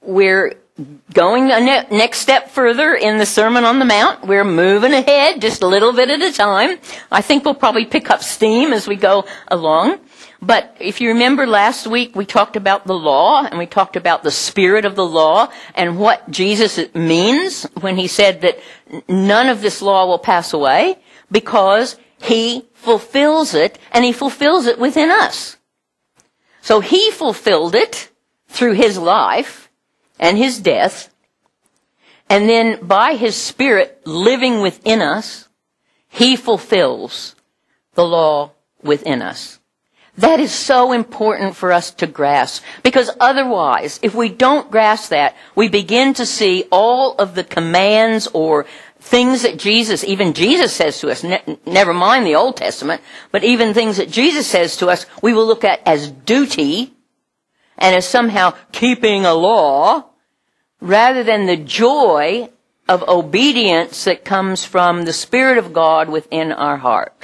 we're going a next step further in the Sermon on the Mount. We're moving ahead just a little bit at a time. I think we'll probably pick up steam as we go along. But if you remember last week, we talked about the law, and we talked about the spirit of the law and what Jesus means when he said that none of this law will pass away, because he fulfills it, and he fulfills it within us. So he fulfilled it through his life and his death, and then by his Spirit living within us, he fulfills the law within us. That is so important for us to grasp, because otherwise, if we don't grasp that, we begin to see all of the commands or things that even Jesus says to us, never mind the Old Testament, but even things that Jesus says to us, we will look at as duty and as somehow keeping a law, rather than the joy of obedience that comes from the Spirit of God within our heart.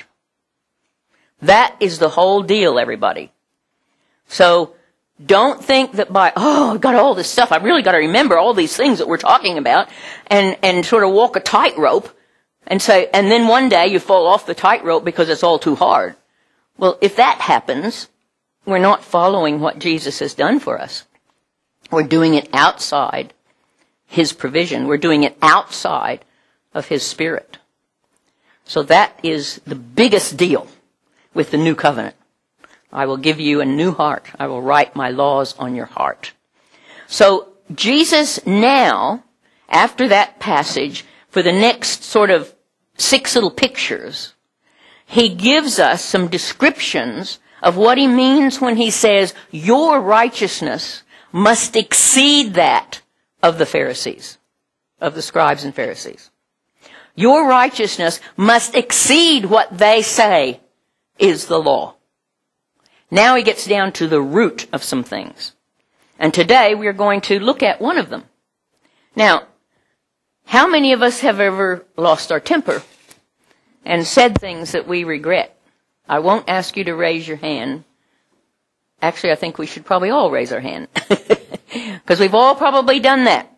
That is the whole deal, everybody. So don't think that I've got all this stuff, I've really got to remember all these things that we're talking about, and sort of walk a tightrope and then one day you fall off the tightrope because it's all too hard. Well, if that happens, we're not following what Jesus has done for us. We're doing it outside his provision. We're doing it outside of his Spirit. So that is the biggest deal with the new covenant. I will give you a new heart. I will write my laws on your heart. So Jesus now, after that passage, for the next sort of 6 little pictures, he gives us some descriptions of what he means when he says, your righteousness must exceed that of the Pharisees, of the scribes and Pharisees. Your righteousness must exceed what they say is the law. Now he gets down to the root of some things. And today we are going to look at one of them. Now, how many of us have ever lost our temper and said things that we regret? I won't ask you to raise your hand. Actually, I think we should probably all raise our hand. Because we've all probably done that.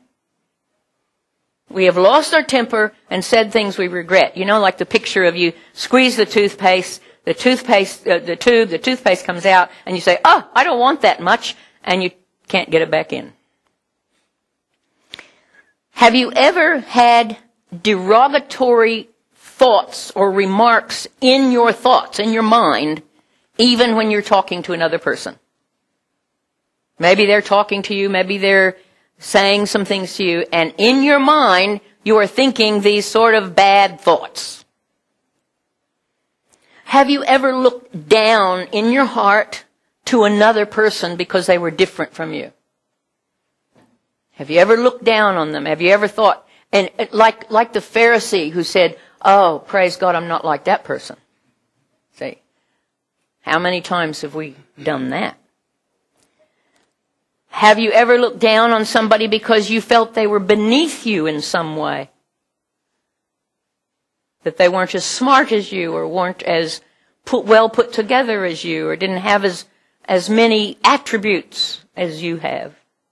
We have lost our temper and said things we regret. You know, like the picture of you squeeze the toothpaste, the toothpaste comes out, and you say, oh, I don't want that much, and you can't get it back in. Have you ever had derogatory thoughts or remarks in your thoughts, in your mind, even when you're talking to another person? Maybe they're talking to you, maybe they're saying some things to you, and in your mind, you are thinking these sort of bad thoughts. Have you ever looked down in your heart to another person because they were different from you? Have you ever looked down on them? Have you ever thought, and like the Pharisee who said, oh, praise God, I'm not like that person. See, how many times have we done that? Have you ever looked down on somebody because you felt they were beneath you in some way? That they weren't as smart as you, or weren't as well put together as you, or didn't have as many attributes as you have?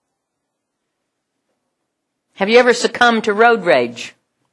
Have you ever succumbed to road rage?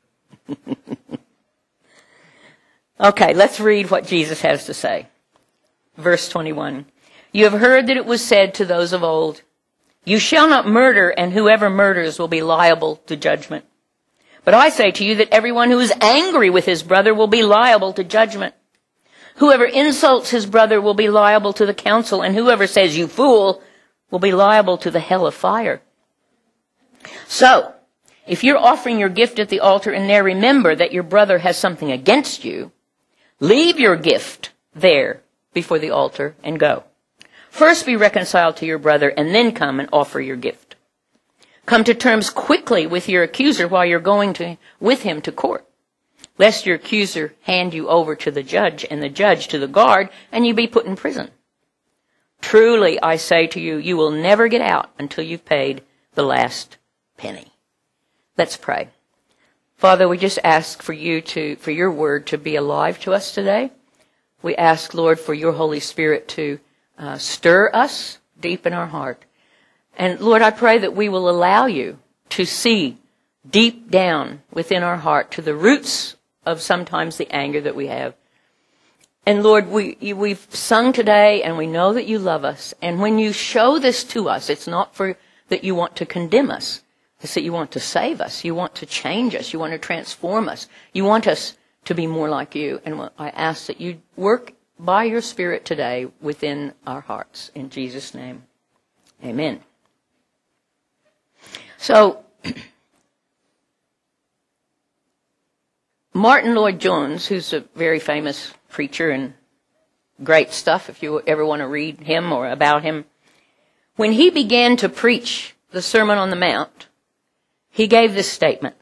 Okay, let's read what Jesus has to say. Verse 21. You have heard that it was said to those of old, you shall not murder, and whoever murders will be liable to judgment. But I say to you that everyone who is angry with his brother will be liable to judgment. Whoever insults his brother will be liable to the council, and whoever says, you fool, will be liable to the hell of fire. So, if you're offering your gift at the altar and there remember that your brother has something against you, leave your gift there before the altar and go. First be reconciled to your brother and then come and offer your gift. Come to terms quickly with your accuser while you're going with him to court, lest your accuser hand you over to the judge and the judge to the guard and you be put in prison. Truly, I say to you, you will never get out until you've paid the last penny. Let's pray. Father, we just ask for your word to be alive to us today. We ask, Lord, for your Holy Spirit to stir us deep in our heart And Lord, I pray that we will allow you to see deep down within our heart to the roots of sometimes the anger that we have. And Lord, we've sung today and we know that you love us. And when you show this to us, it's not for that you want to condemn us. It's that you want to save us. You want to change us. You want to transform us. You want us to be more like you. And I ask that you work by your Spirit today within our hearts. In Jesus' name, amen. So, Martin Lloyd-Jones, who's a very famous preacher and great stuff if you ever want to read him or about him, when he began to preach the Sermon on the Mount, he gave this statement.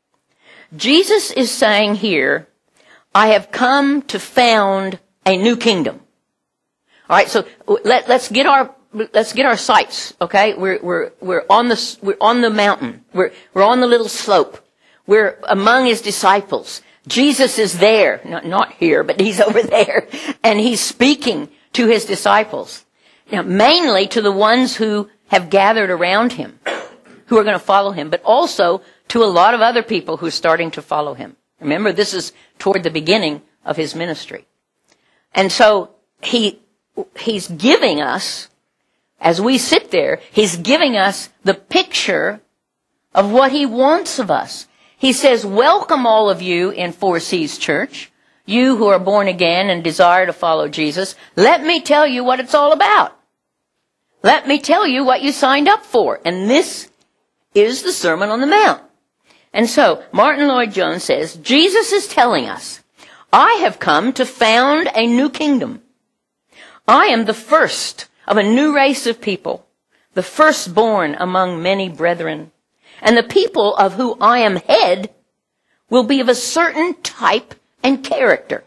Jesus is saying here, I have come to found a new kingdom. All right, so let's get our sights, okay? We're on the mountain. We're on the little slope. We're among his disciples. Jesus is there, not here, but he's over there, and he's speaking to his disciples. Now, mainly to the ones who have gathered around him, who are going to follow him, but also to a lot of other people who are starting to follow him. Remember, this is toward the beginning of his ministry. And so he's giving us, as we sit there, he's giving us the picture of what he wants of us. He says, welcome all of you in Four Seas Church, you who are born again and desire to follow Jesus. Let me tell you what it's all about. Let me tell you what you signed up for. And this is the Sermon on the Mount. And so, Martin Lloyd-Jones says, Jesus is telling us, I have come to found a new kingdom. I am the first of a new race of people, the firstborn among many brethren. And the people of who I am head will be of a certain type and character.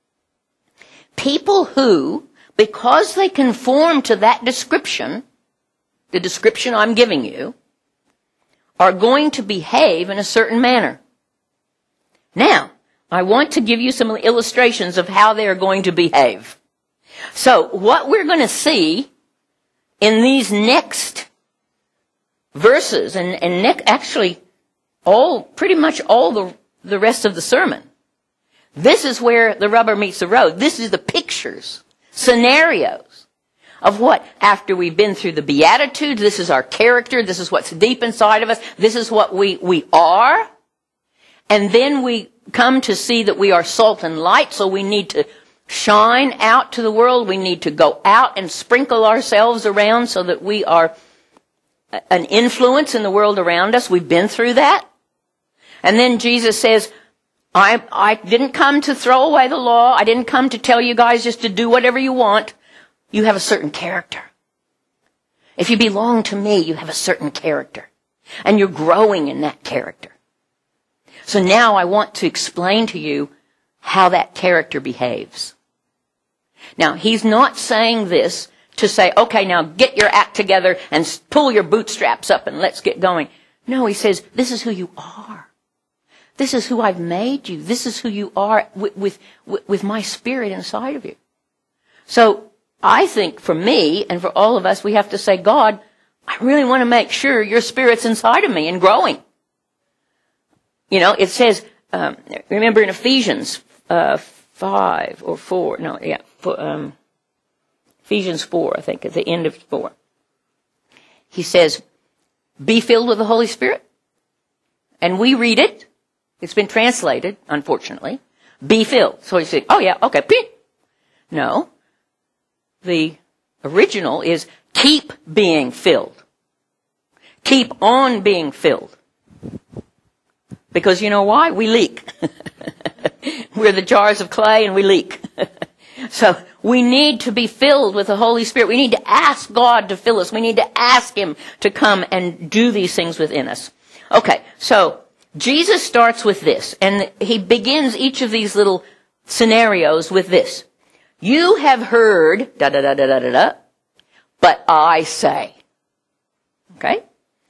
People who, because they conform to that description, the description I'm giving you, are going to behave in a certain manner. Now, I want to give you some illustrations of how they are going to behave. So, what we're going to see in these next verses, and actually pretty much all the rest of the sermon, this is where the rubber meets the road. This is the pictures, scenarios of what, after we've been through the Beatitudes, this is our character, this is what's deep inside of us, this is what we are, and then we come to see that we are salt and light, so we need to shine out to the world, we need to go out and sprinkle ourselves around so that we are an influence in the world around us. We've been through that. And then Jesus says, I didn't come to throw away the law. I didn't come to tell you guys just to do whatever you want. You have a certain character. If you belong to me, you have a certain character. And you're growing in that character. So now I want to explain to you how that character behaves. Now, he's not saying this to say, okay, now get your act together and pull your bootstraps up and let's get going. No, he says, this is who you are. This is who I've made you. This is who you are with my Spirit inside of you. So I think for me and for all of us, we have to say, God, I really want to make sure your Spirit's inside of me and growing. You know, it says, remember in Ephesians 5 or 4, no, yeah, Ephesians 4, I think, at the end of 4. He says, be filled with the Holy Spirit. And we read it. It's been translated, unfortunately. Be filled. So he said, oh yeah, okay. No. The original is keep being filled. Keep on being filled. Because you know why? We leak. We're the jars of clay and we leak. So we need to be filled with the Holy Spirit. We need to ask God to fill us. We need to ask Him to come and do these things within us. Okay, so Jesus starts with this, and He begins each of these little scenarios with this. You have heard, da-da-da-da-da-da, but I say. Okay?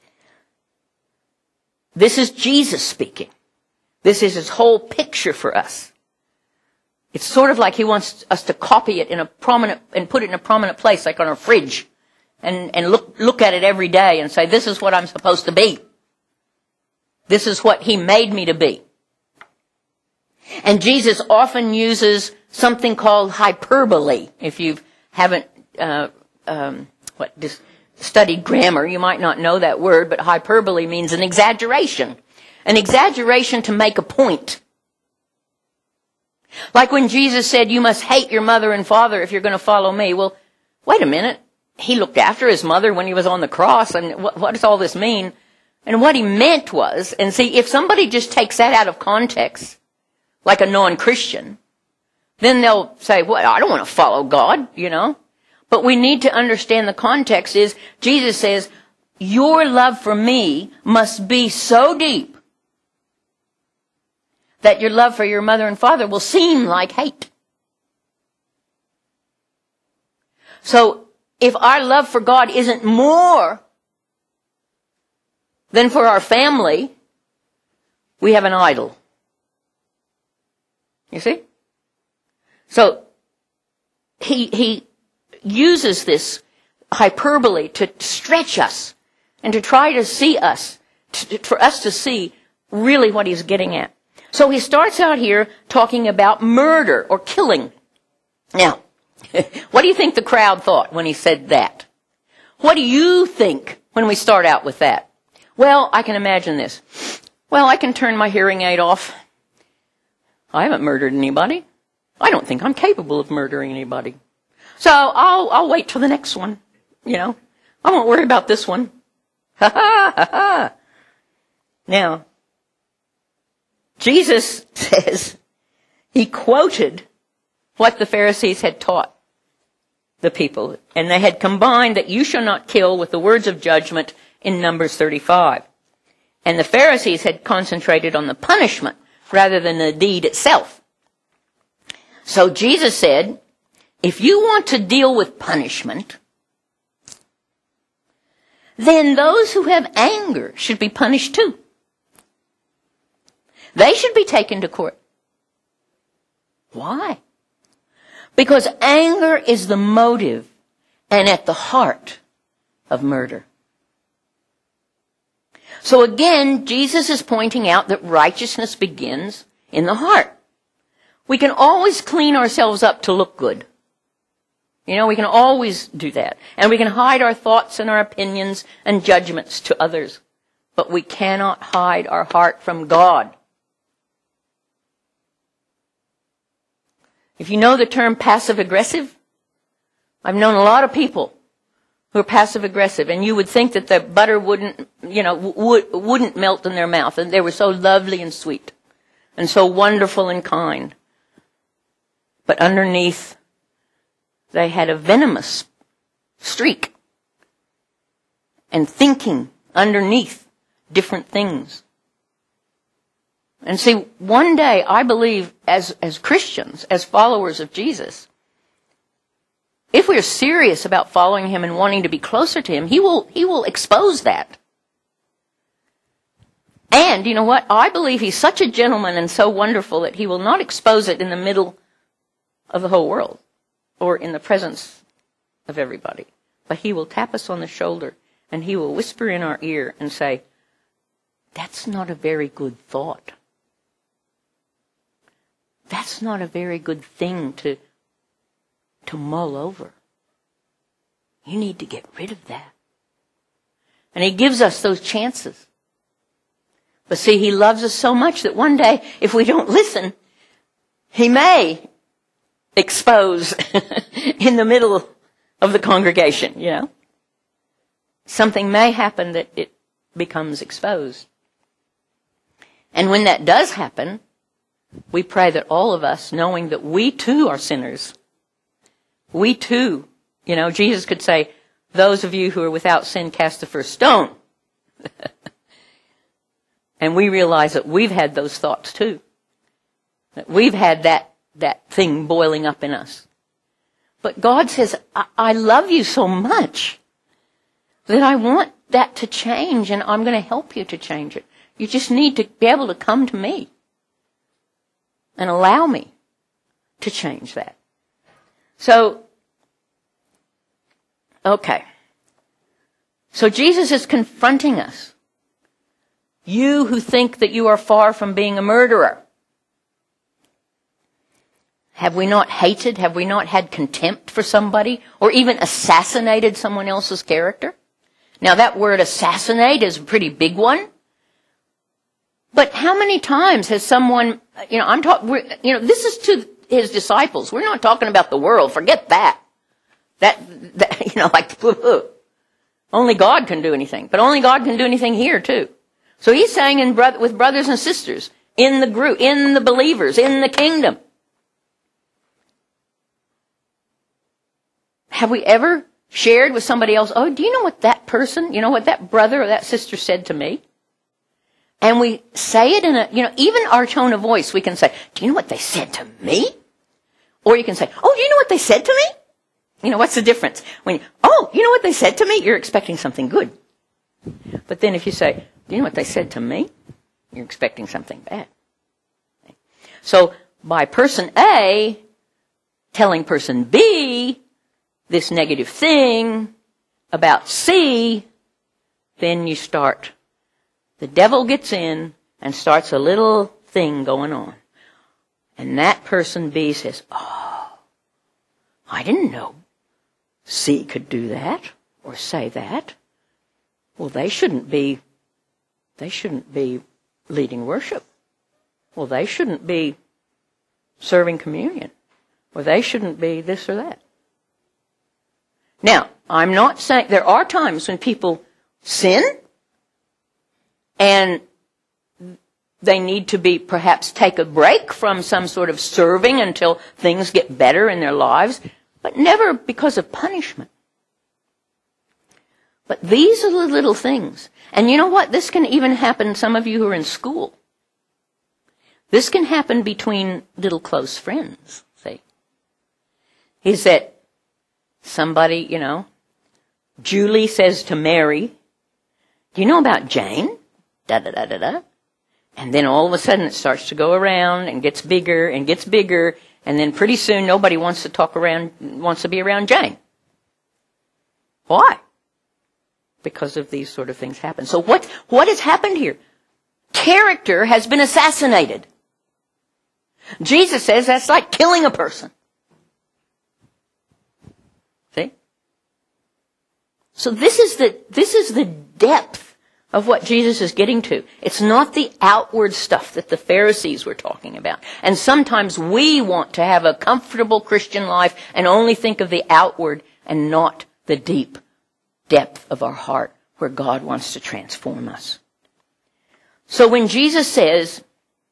This is Jesus speaking. This is His whole picture for us. It's sort of like He wants us to copy it in a prominent, and put it in a prominent place, like on a fridge, and look at it every day and say, this is what I'm supposed to be. This is what he made me to be. And Jesus often uses something called hyperbole. If you haven't studied grammar, you might not know that word, but hyperbole means an exaggeration. An exaggeration to make a point. Like when Jesus said, you must hate your mother and father if you're going to follow me. Well, wait a minute. He looked after his mother when he was on the cross, and what does all this mean? And what he meant was, and see, if somebody just takes that out of context, like a non-Christian, then they'll say, well, I don't want to follow God, you know. But we need to understand the context is, Jesus says, your love for me must be so deep that your love for your mother and father will seem like hate. So, if our love for God isn't more than for our family, we have an idol. You see? So, he uses this hyperbole to stretch us and to try to see us, for us to see really what he's getting at. So he starts out here talking about murder or killing. Now, what do you think the crowd thought when he said that? What do you think when we start out with that? Well, I can imagine this. Well, I can turn my hearing aid off. I haven't murdered anybody. I don't think I'm capable of murdering anybody. So I'll wait till the next one. You know, I won't worry about this one. Ha ha ha ha. Now, Jesus says he quoted what the Pharisees had taught the people, and they had combined that you shall not kill with the words of judgment in Numbers 35. And the Pharisees had concentrated on the punishment rather than the deed itself. So Jesus said, if you want to deal with punishment, then those who have anger should be punished too. They should be taken to court. Why? Because anger is the motive and at the heart of murder. So again, Jesus is pointing out that righteousness begins in the heart. We can always clean ourselves up to look good. You know, we can always do that. And we can hide our thoughts and our opinions and judgments to others. But we cannot hide our heart from God. If you know the term passive-aggressive, I've known a lot of people who are passive-aggressive, and you would think that the butter wouldn't melt in their mouth, and they were so lovely and sweet, and so wonderful and kind. But underneath, they had a venomous streak, and thinking underneath different things. And see, one day, I believe, as Christians, as followers of Jesus, if we're serious about following him and wanting to be closer to him, he will expose that. And, you know what? I believe he's such a gentleman and so wonderful that he will not expose it in the middle of the whole world or in the presence of everybody. But he will tap us on the shoulder and he will whisper in our ear and say, that's not a very good thought. That's not a very good thing to mull over. You need to get rid of that. And he gives us those chances. But see, he loves us so much that one day, if we don't listen, he may expose in the middle of the congregation, you know. Something may happen that it becomes exposed. And when that does happen, we pray that all of us, knowing that we too are sinners, we too, you know, Jesus could say, those of you who are without sin, cast the first stone. And we realize that we've had those thoughts too. That we've had that thing boiling up in us. But God says, I love you so much that I want that to change, and I'm going to help you to change it. You just need to be able to come to me and allow me to change that. So, okay. So Jesus is confronting us. You who think that you are far from being a murderer. Have we not hated? Have we not had contempt for somebody? Or even assassinated someone else's character? Now that word assassinate is a pretty big one. But how many times has someone, this is to his disciples. We're not talking about the world. Forget that. Only God can do anything. But only God can do anything here too. So he's saying with brothers and sisters, in the group, in the believers, in the kingdom. Have we ever shared with somebody else, oh, do you know what that person, what that brother or that sister said to me? And we say it in even our tone of voice, we can say, do you know what they said to me? Or you can say, oh, do you know what they said to me? What's the difference? You know what they said to me? You're expecting something good. But then if you say, do you know what they said to me? You're expecting something bad. So by person A telling person B this negative thing about C, then the devil gets in and starts a little thing going on. And that person B says, oh, I didn't know C could do that or say that. Well, they shouldn't be leading worship. Well, they shouldn't be serving communion. Or they shouldn't be this or that. Now, I'm not saying, there are times when people sin and they need to perhaps take a break from some sort of serving until things get better in their lives, but never because of punishment. But these are the little things. And you know what? This can even happen, some of you who are in school. This can happen between little close friends, see. Is that somebody, Julie says to Mary, do you know about Jane? Da-da-da-da-da. And then all of a sudden it starts to go around and gets bigger, and then pretty soon nobody wants to be around Jane. Why? Because of these sort of things happen. So what has happened here? Character has been assassinated. Jesus says that's like killing a person. See? So this is the depth of what Jesus is getting to. It's not the outward stuff that the Pharisees were talking about. And sometimes we want to have a comfortable Christian life and only think of the outward and not the deep depth of our heart where God wants to transform us. So when Jesus says,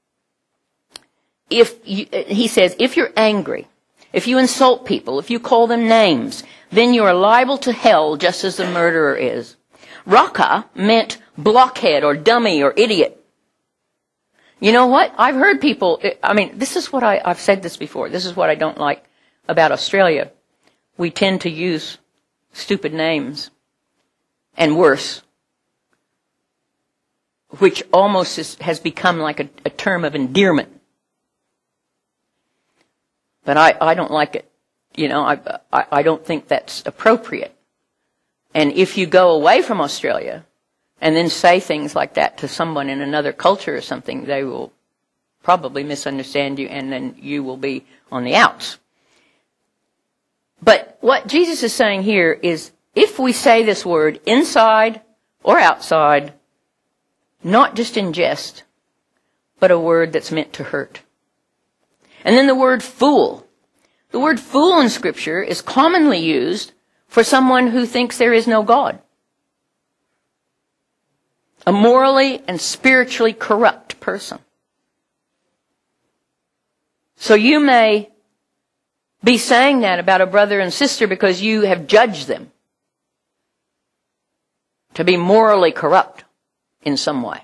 if you're angry, if you insult people, if you call them names, then you are liable to hell just as the murderer is. Raka meant blockhead or dummy or idiot. You know what? I've heard people, this is what I've said this before. This is what I don't like about Australia. We tend to use stupid names and worse, which almost has become like a term of endearment. But I don't like it. I don't think that's appropriate. And if you go away from Australia and then say things like that to someone in another culture or something, they will probably misunderstand you and then you will be on the outs. But what Jesus is saying here is if we say this word inside or outside, not just in jest, but a word that's meant to hurt. And then the word fool. The word fool in Scripture is commonly used for someone who thinks there is no God. A morally and spiritually corrupt person. So you may be saying that about a brother and sister because you have judged them to be morally corrupt in some way.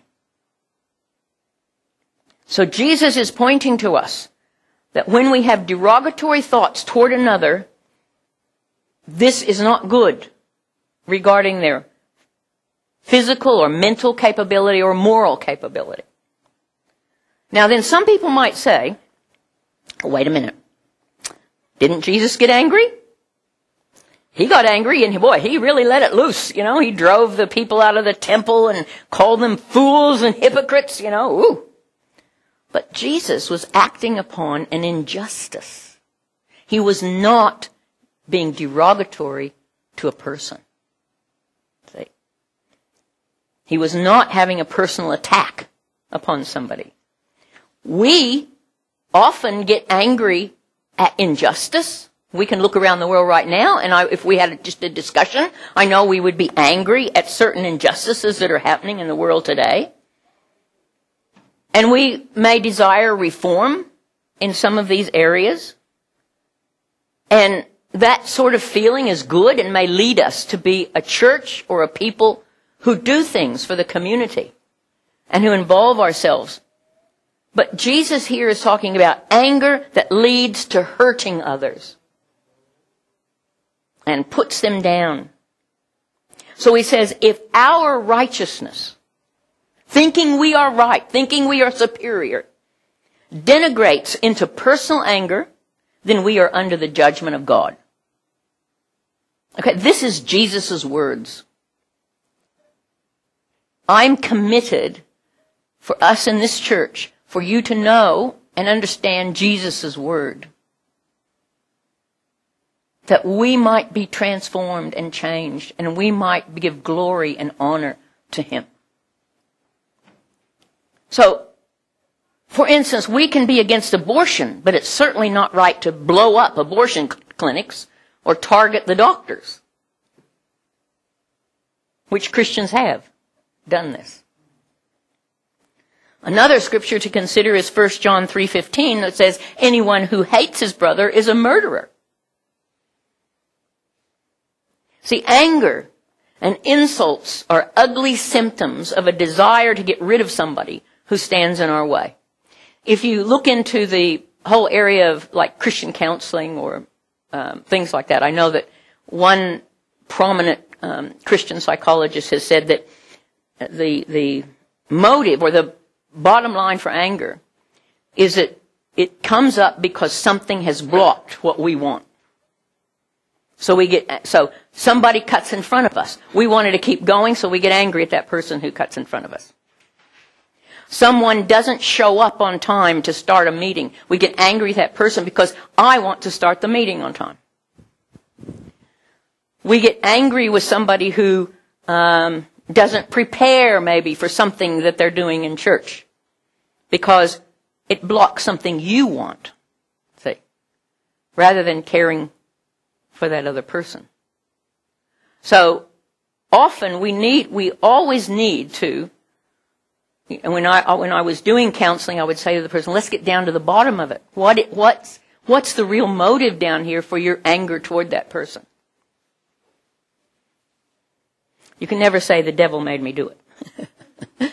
So Jesus is pointing to us that when we have derogatory thoughts toward another, this is not good regarding their physical or mental capability or moral capability. Now then, some people might say, wait a minute, didn't Jesus get angry? He got angry and boy, he really let it loose. He drove the people out of the temple and called them fools and hypocrites, Ooh. But Jesus was acting upon an injustice. He was not being derogatory to a person. See? He was not having a personal attack upon somebody. We often get angry at injustice. We can look around the world right now, and if we had just a discussion, I know we would be angry at certain injustices that are happening in the world today. And we may desire reform in some of these areas. And that sort of feeling is good and may lead us to be a church or a people who do things for the community and who involve ourselves. But Jesus here is talking about anger that leads to hurting others and puts them down. So he says, if our righteousness, thinking we are right, thinking we are superior, denigrates into personal anger, then we are under the judgment of God. Okay, this is Jesus' words. I'm committed for us in this church, for you to know and understand Jesus' word. That we might be transformed and changed, and we might give glory and honor to him. So, for instance, we can be against abortion, but it's certainly not right to blow up abortion clinics or target the doctors, which Christians have done this. Another scripture to consider is 1 John 3:15 that says, anyone who hates his brother is a murderer. See, anger and insults are ugly symptoms of a desire to get rid of somebody who stands in our way. If you look into the whole area of like Christian counseling or things like that, I know that one prominent Christian psychologist has said that the motive or the bottom line for anger is that it comes up because something has blocked what we want. So somebody cuts in front of us. We wanted to keep going, so we get angry at that person who cuts in front of us. Someone doesn't show up on time to start a meeting. We get angry at that person because I want to start the meeting on time. We get angry with somebody who doesn't prepare maybe for something that they're doing in church because it blocks something you want, see, rather than caring for that other person. So often we always need to, and when I was doing counseling, I would say to the person, let's get down to the bottom of it. What's the real motive down here for your anger toward that person? You can never say the devil made me do it.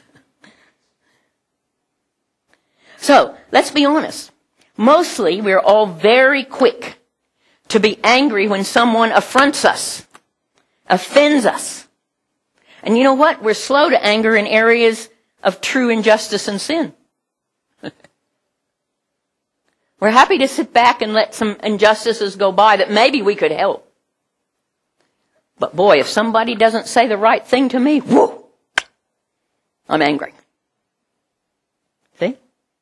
So, let's be honest. Mostly, we're all very quick to be angry when someone affronts us, offends us. And you know what? We're slow to anger in areas of true injustice and sin. We're happy to sit back and let some injustices go by that maybe we could help. But boy, if somebody doesn't say the right thing to me, whoo, I'm angry. See?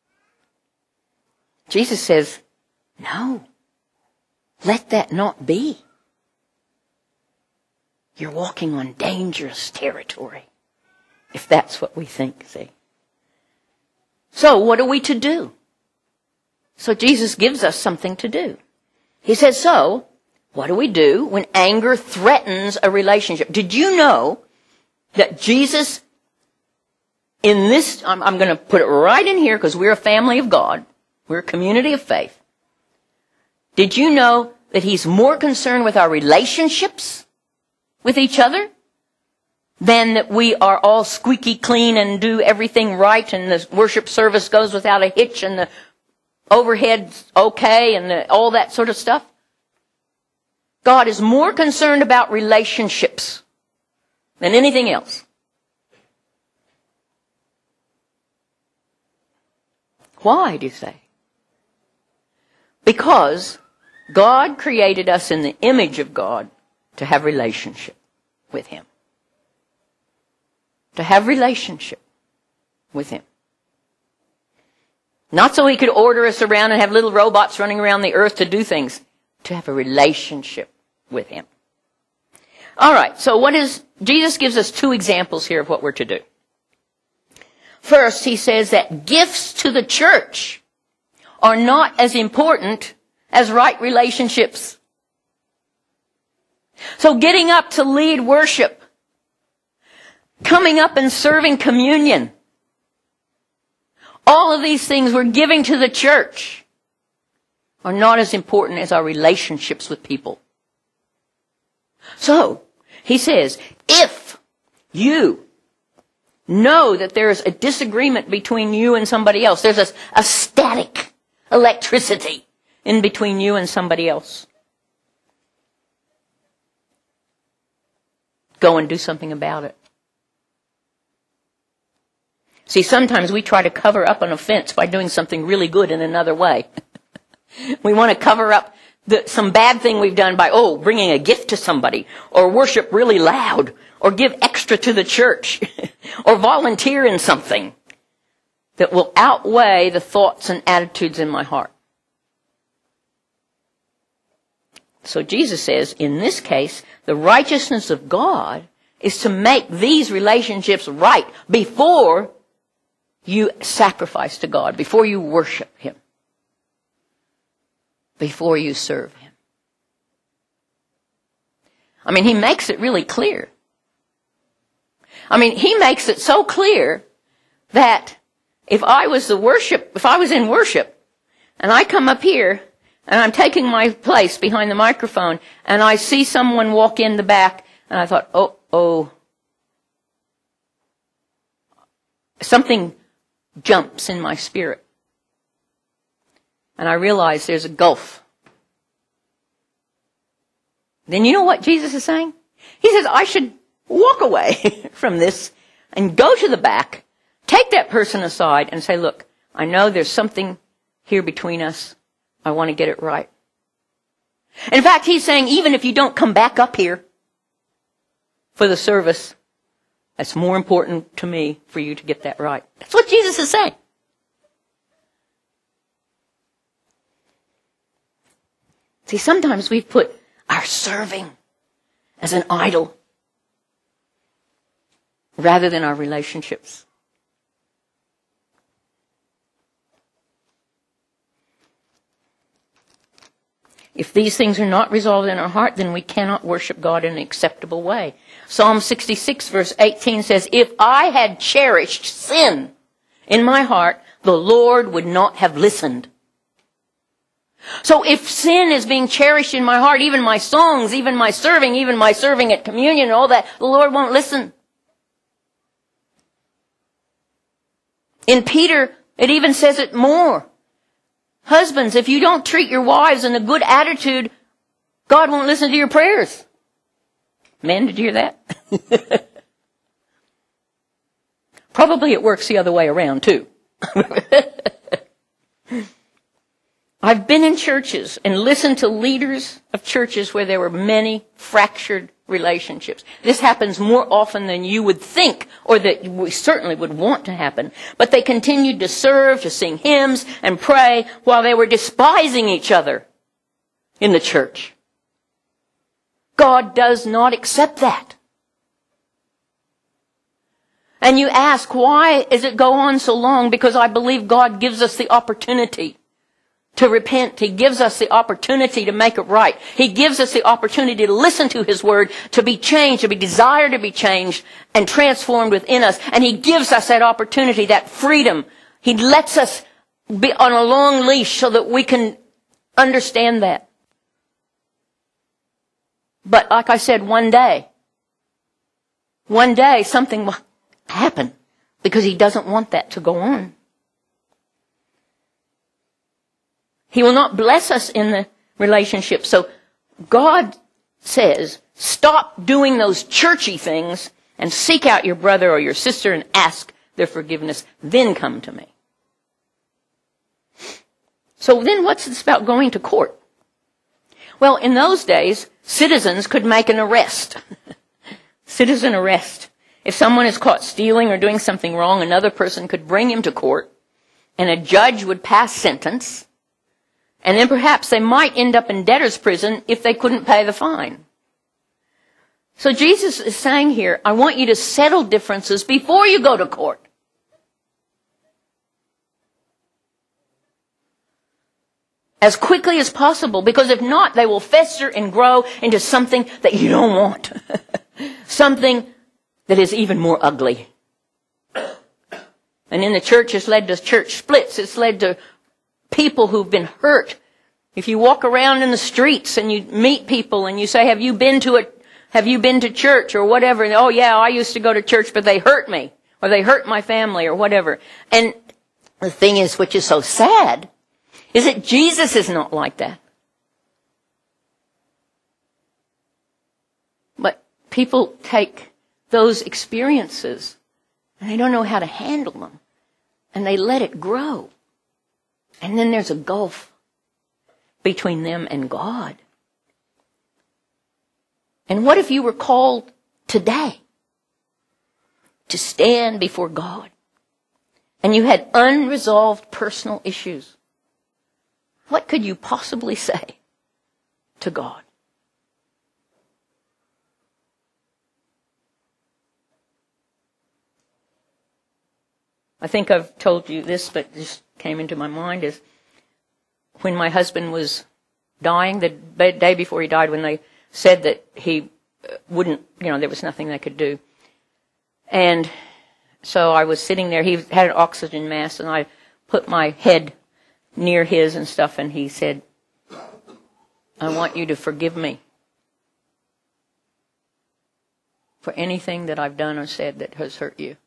Jesus says, no, let that not be. You're walking on dangerous territory, if that's what we think, see? So what are we to do? So Jesus gives us something to do. He says, so, what do we do when anger threatens a relationship? Did you know that Jesus, in this, I'm going to put it right in here because we're a family of God. We're a community of faith. Did you know that he's more concerned with our relationships with each other than that we are all squeaky clean and do everything right and the worship service goes without a hitch and the overhead's okay and all that sort of stuff? God is more concerned about relationships than anything else. Why, do you say? Because God created us in the image of God to have relationship with Him. To have relationship with Him. Not so He could order us around and have little robots running around the earth to do things. To have a relationship with Him. All right, so Jesus gives us two examples here of what we're to do. First, He says that gifts to the church are not as important as right relationships. So getting up to lead worship, coming up and serving communion, all of these things we're giving to the church are not as important as our relationships with people. So, He says, if you know that there's a disagreement between you and somebody else, there's a static electricity in between you and somebody else, go and do something about it. See, sometimes we try to cover up an offense by doing something really good in another way. We want to cover up some bad thing we've done by, bringing a gift to somebody, or worship really loud, or give extra to the church, or volunteer in something that will outweigh the thoughts and attitudes in my heart. So Jesus says, in this case, the righteousness of God is to make these relationships right before you sacrifice to God, before you worship Him, before you serve Him. I mean, He makes it really clear. I mean, He makes it so clear that if I was in worship, and I come up here, and I'm taking my place behind the microphone, and I see someone walk in the back, and I thought, something jumps in my spirit. And I realize there's a gulf. Then you know what Jesus is saying? He says, I should walk away from this and go to the back, take that person aside and say, look, I know there's something here between us. I want to get it right. In fact, He's saying, even if you don't come back up here for the service, that's more important to me for you to get that right. That's what Jesus is saying. See, sometimes we've put our serving as an idol rather than our relationships. If these things are not resolved in our heart, then we cannot worship God in an acceptable way. Psalm 66 verse 18 says, if I had cherished sin in my heart, the Lord would not have listened. So if sin is being cherished in my heart, even my songs, even my serving at communion and all that, the Lord won't listen. In Peter, it even says it more. Husbands, if you don't treat your wives in a good attitude, God won't listen to your prayers. Men, did you hear that? Probably it works the other way around too. I've been in churches and listened to leaders of churches where there were many fractured relationships. This happens more often than you would think, or that we certainly would want to happen. But they continued to serve, to sing hymns and pray while they were despising each other in the church. God does not accept that. And you ask, why does it go on so long? Because I believe God gives us the opportunity to repent. He gives us the opportunity to make it right. He gives us the opportunity to listen to His Word, to be changed, to be desired to be changed and transformed within us. And He gives us that opportunity, that freedom. He lets us be on a long leash so that we can understand that. But like I said, one day something will happen because He doesn't want that to go on. He will not bless us in the relationship. So God says, stop doing those churchy things and seek out your brother or your sister and ask their forgiveness. Then come to me. So then what's this about going to court? Well, in those days, citizens could make an arrest. Citizen arrest. If someone is caught stealing or doing something wrong, another person could bring him to court, and a judge would pass sentence, and then perhaps they might end up in debtor's prison if they couldn't pay the fine. So Jesus is saying here, I want you to settle differences before you go to court. As quickly as possible, because if not, they will fester and grow into something that you don't want. Something that is even more ugly. And in the church, it's led to church splits. It's led to people who've been hurt. If you walk around in the streets and you meet people and you say, have you been to church or whatever? And, oh yeah, I used to go to church, but they hurt me, or they hurt my family or whatever. And the thing is, which is so sad, is that Jesus is not like that. But people take those experiences and they don't know how to handle them. And they let it grow. And then there's a gulf between them and God. And what if you were called today to stand before God and you had unresolved personal issues? What could you possibly say to God? I think I've told you this, but just came into my mind, is when my husband was dying, the day before he died, when they said that he wouldn't, there was nothing they could do. And so I was sitting there. He had an oxygen mask, and I put my head near his and stuff, and he said, I want you to forgive me for anything that I've done or said that has hurt you.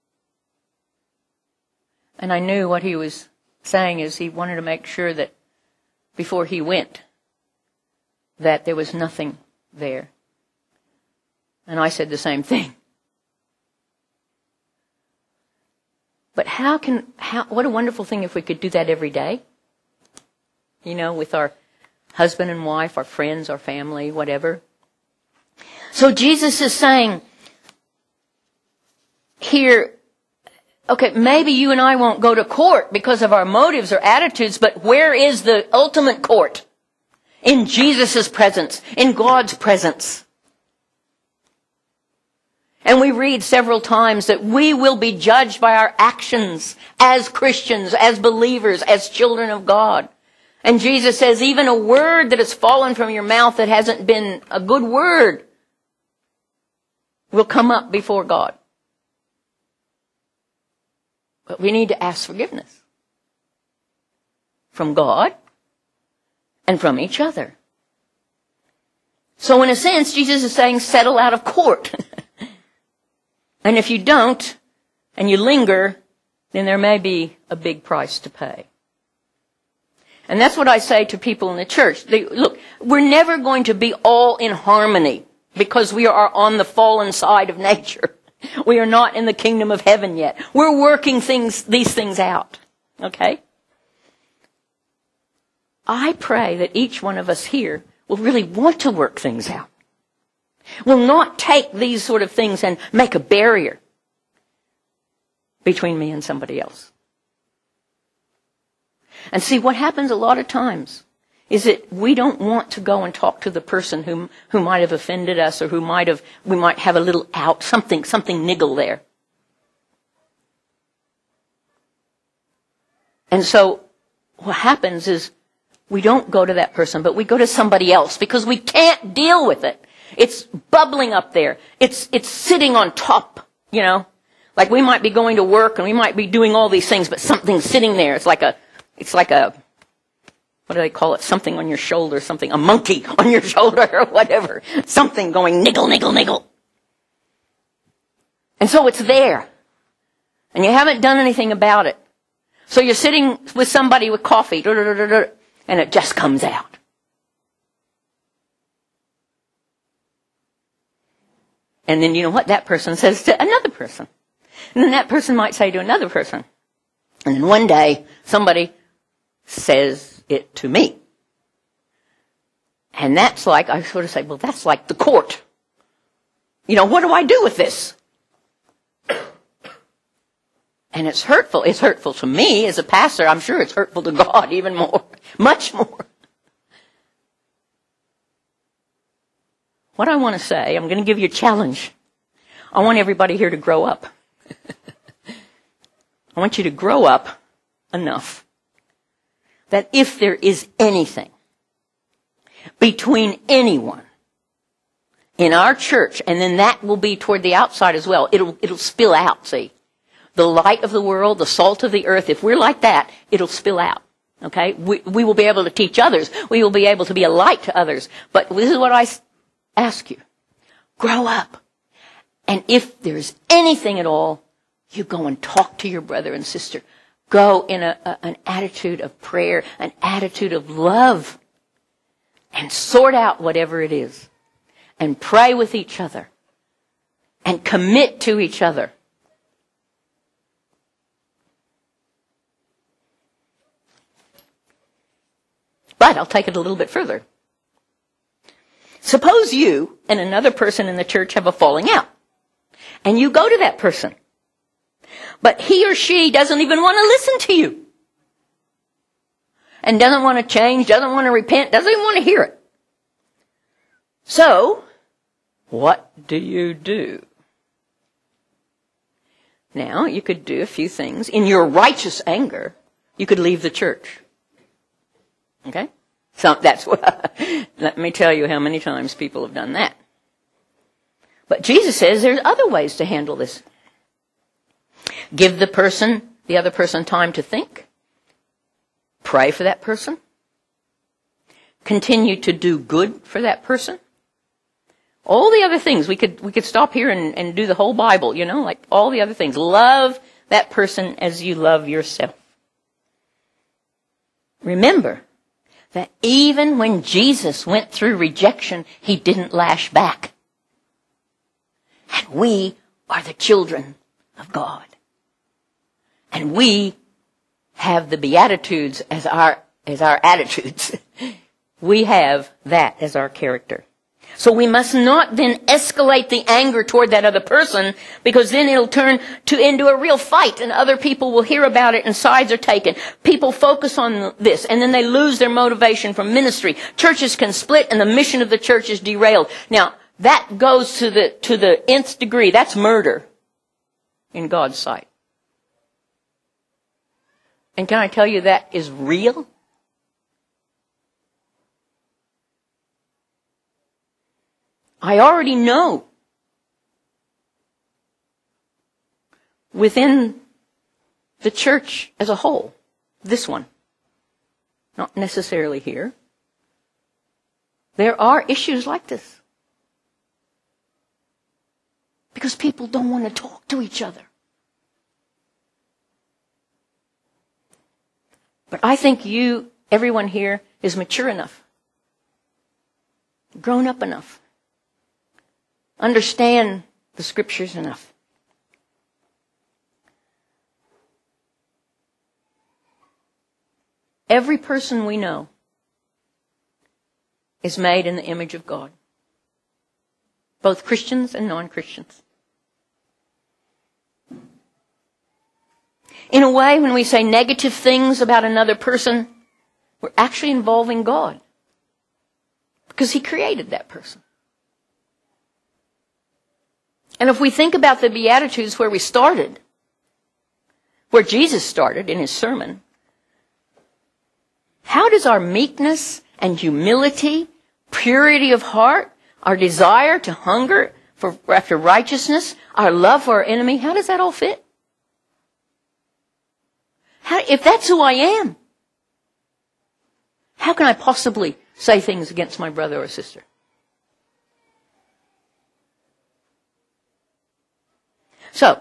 And I knew what he was saying is he wanted to make sure that before he went, that there was nothing there. And I said the same thing. But what a wonderful thing if we could do that every day. With our husband and wife, our friends, our family, whatever. So Jesus is saying here, okay, maybe you and I won't go to court because of our motives or attitudes, but where is the ultimate court? In Jesus' presence, in God's presence. And we read several times that we will be judged by our actions as Christians, as believers, as children of God. And Jesus says even a word that has fallen from your mouth that hasn't been a good word will come up before God. But we need to ask forgiveness from God and from each other. So in a sense, Jesus is saying settle out of court. And if you don't, and you linger, then there may be a big price to pay. And that's what I say to people in the church. Look, we're never going to be all in harmony because we are on the fallen side of nature. We are not in the kingdom of heaven yet. We're working these things out. Okay? I pray that each one of us here will really want to work things out. Will not take these sort of things and make a barrier between me and somebody else. And see, what happens a lot of times is that we don't want to go and talk to the person who might have offended us, or we might have a little out, something niggle there. And so what happens is we don't go to that person, but we go to somebody else because we can't deal with it. It's bubbling up there. It's sitting on top, Like we might be going to work and we might be doing all these things, but something's sitting there. It's like a, what do they call it? Something on your shoulder, a monkey on your shoulder or whatever. Something going niggle, niggle, niggle. And so it's there. And you haven't done anything about it. So you're sitting with somebody with coffee, and it just comes out. And then you know what that person says to another person. And then that person might say to another person. And then one day, somebody says it to me. And that's like, I sort of say, well, that's like the court. You know, what do I do with this? And it's hurtful. It's hurtful to me as a pastor. I'm sure it's hurtful to God even more, much more. What I want to say, I'm going to give you a challenge. I want everybody here to grow up. I want you to grow up enough that if there is anything between anyone in our church, and then that will be toward the outside as well, it'll spill out, see. The light of the world, the salt of the earth, if we're like that, it'll spill out. Okay? We will be able to teach others. We will be able to be a light to others. But this is what I ask you. Grow up. And if there's anything at all, you go and talk to your brother and sister. Go in an attitude of prayer, an attitude of love, and sort out whatever it is. And pray with each other. And commit to each other. But I'll take it a little bit further. Suppose you and another person in the church have a falling out. And you go to that person. But he or she doesn't even want to listen to you. And doesn't want to change, doesn't want to repent, doesn't even want to hear it. So, what do you do? Now, you could do a few things. In your righteous anger, you could leave the church. Okay? So that's what, let me tell you how many times people have done that. But Jesus says there's other ways to handle this. Give the other person time to think. Pray for that person. Continue to do good for that person. All the other things, we could stop here and do the whole Bible, you know, like all the other things. Love that person as you love yourself. Remember that even when Jesus went through rejection, he didn't lash back. And we are the children of God. And we have the Beatitudes as our attitudes. We have that as our character. So we must not then escalate the anger toward that other person, because then it'll turn into a real fight and other people will hear about it and sides are taken. People focus on this and then they lose their motivation from ministry. Churches can split and the mission of the church is derailed. Now, that goes to the nth degree. That's murder in God's sight. And can I tell you that is real? I already know within the church as a whole, this one, not necessarily here, there are issues like this. Because people don't want to talk to each other. But I think everyone here is mature enough, grown up enough, understand the scriptures enough. Every person we know is made in the image of God. Both Christians and non-Christians. In a way, when we say negative things about another person, we're actually involving God. Because he created that person. And if we think about the Beatitudes where we started, where Jesus started in his sermon, how does our meekness and humility, purity of heart, our desire to hunger after righteousness, our love for our enemy, how does that all fit? If that's who I am, how can I possibly say things against my brother or sister? So,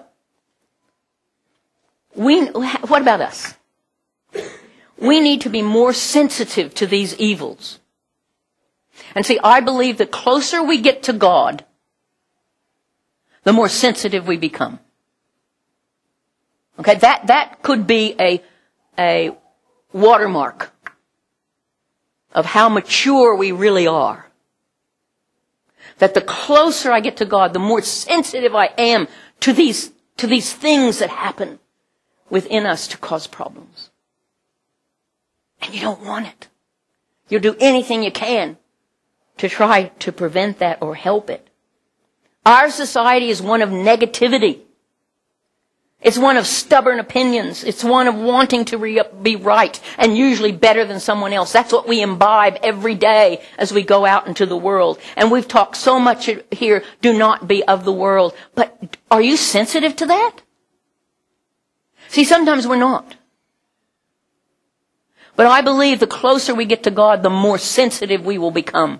what about us? We need to be more sensitive to these evils. And see, I believe the closer we get to God, the more sensitive we become. Okay, that could be a watermark of how mature we really are. That the closer I get to God, the more sensitive I am to these things that happen within us to cause problems. And you don't want it. You'll do anything you can to try to prevent that or help it. Our society is one of negativity. It's one of stubborn opinions. It's one of wanting to be right and usually better than someone else. That's what we imbibe every day as we go out into the world. And we've talked so much here, do not be of the world. But are you sensitive to that? See, sometimes we're not. But I believe the closer we get to God, the more sensitive we will become.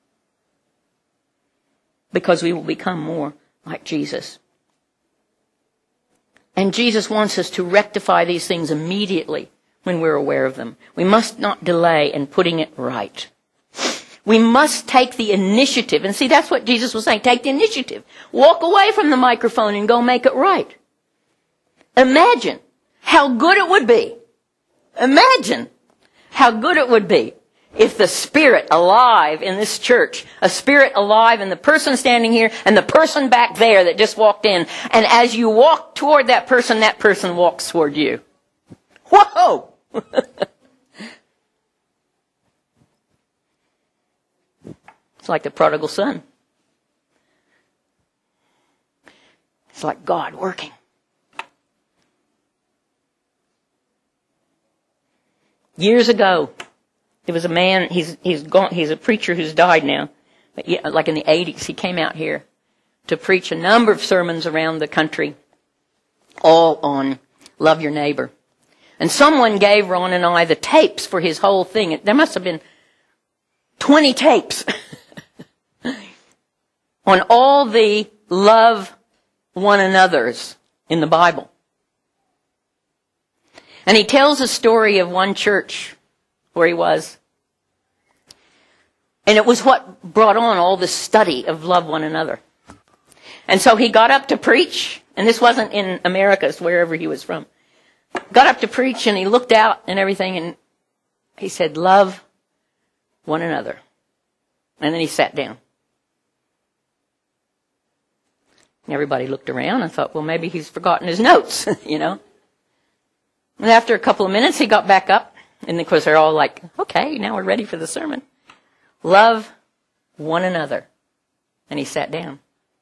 Because we will become more like Jesus. And Jesus wants us to rectify these things immediately when we're aware of them. We must not delay in putting it right. We must take the initiative. And see, that's what Jesus was saying. Take the initiative. Walk away from the microphone and go make it right. Imagine how good it would be. Imagine how good it would be if the Spirit alive in this church, a Spirit alive in the person standing here and the person back there that just walked in, and as you walk toward that person walks toward you. Whoa! It's like the prodigal son. It's like God working. Years ago, there was a man, he's a preacher who's died now, but like in the 80s, he came out here to preach a number of sermons around the country, all on love your neighbor. And someone gave Ron and I the tapes for his whole thing. There must have been 20 tapes on all the love one another's in the Bible. And he tells a story of one church where he was. And it was what brought on all this study of love one another. And so he got up to preach, and this wasn't in America, it's wherever he was from. Got up to preach, and he looked out and everything, and he said, love one another. And then he sat down. And everybody looked around and thought, well, maybe he's forgotten his notes, you know. And after a couple of minutes, he got back up. And of course, they're all like, okay, now we're ready for the sermon. Love one another. And he sat down.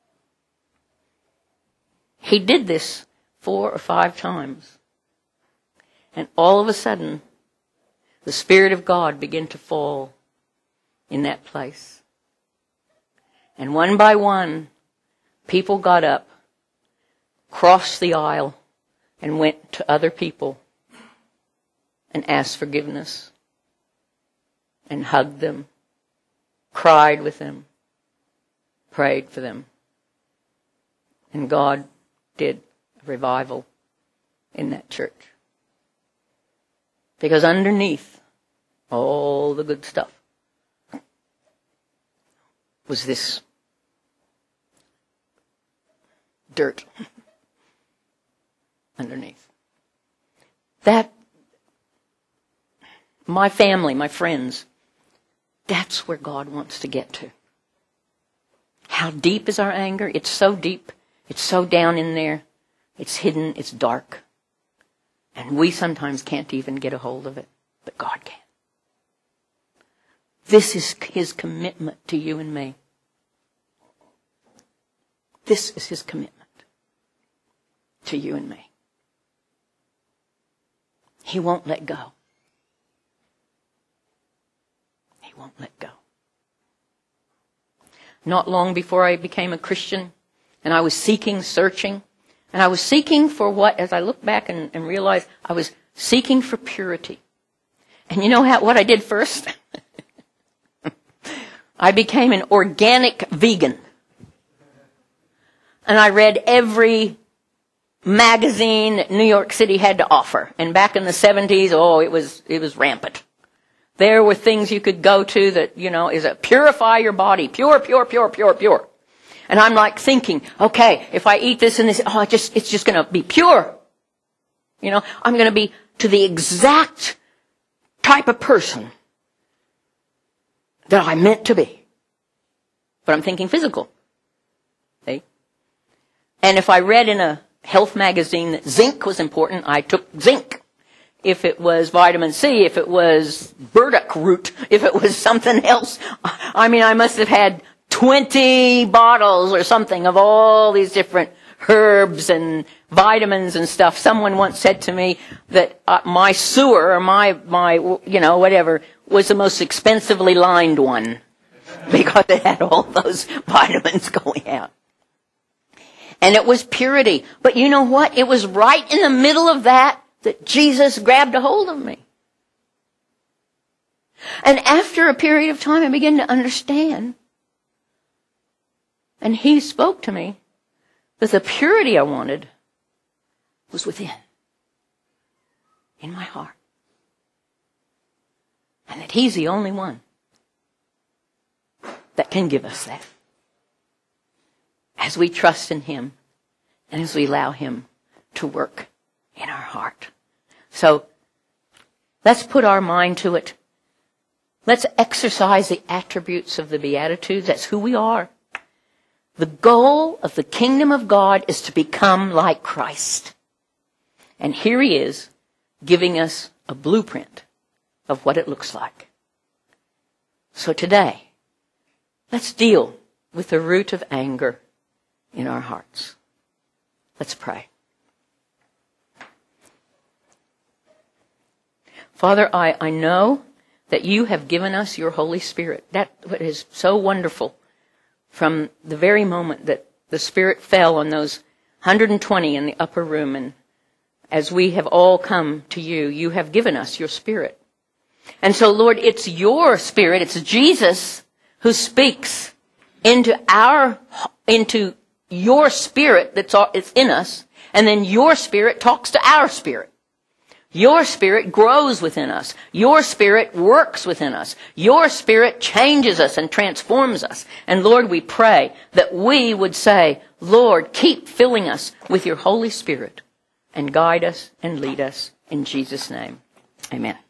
He did this 4 or 5 times. And all of a sudden, the Spirit of God began to fall in that place. And one by one, people got up, crossed the aisle, and went to other people and asked forgiveness and hugged them, cried with them, prayed for them. And God did a revival in that church. Because underneath all the good stuff was this dirt underneath. That, my family, my friends, that's where God wants to get to. How deep is our anger? It's so deep. It's so down in there. It's hidden. It's dark. And we sometimes can't even get a hold of it. But God can. This is His commitment to you and me. This is His commitment to you and me. He won't let go. He won't let go. Not long before I became a Christian, and I was seeking, searching, and I was seeking for what, as I look back and realize, I was seeking for purity. And you know what I did first? I became an organic vegan. And I read every magazine that New York City had to offer. And back in the 70s, it was rampant. There were things you could go to that, is a purify your body. Pure, pure, pure, pure, pure. And I'm like thinking, okay, if I eat this and this, it's just going to be pure. I'm going to be to the exact type of person that I meant to be. But I'm thinking physical. See? And if I read in a health magazine that zinc was important, I took zinc. If it was vitamin C, if it was burdock root, if it was something else. I mean, I must have had 20 bottles or something of all these different herbs and vitamins and stuff. Someone once said to me that my sewer, or my whatever, was the most expensively lined one because it had all those vitamins going out. And it was purity. But you know what? It was right in the middle of that Jesus grabbed a hold of me. And after a period of time, I began to understand. And he spoke to me that the purity I wanted was within, in my heart. And that he's the only one that can give us that. As we trust in him and as we allow him to work in our heart. So let's put our mind to it. Let's exercise the attributes of the Beatitudes. That's who we are. The goal of the kingdom of God is to become like Christ. And here he is giving us a blueprint of what it looks like. So today, let's deal with the root of anger in our hearts. Let's pray. Father, I know that you have given us your Holy Spirit. That is so wonderful. From the very moment that the Spirit fell on those 120 in the upper room, and as we have all come to you, you have given us your Spirit. And so, Lord, it's your Spirit, it's Jesus who speaks into your Spirit that's in us, and then your Spirit talks to our spirit. Your Spirit grows within us. Your Spirit works within us. Your Spirit changes us and transforms us. And Lord, we pray that we would say, Lord, keep filling us with your Holy Spirit and guide us and lead us in Jesus' name. Amen.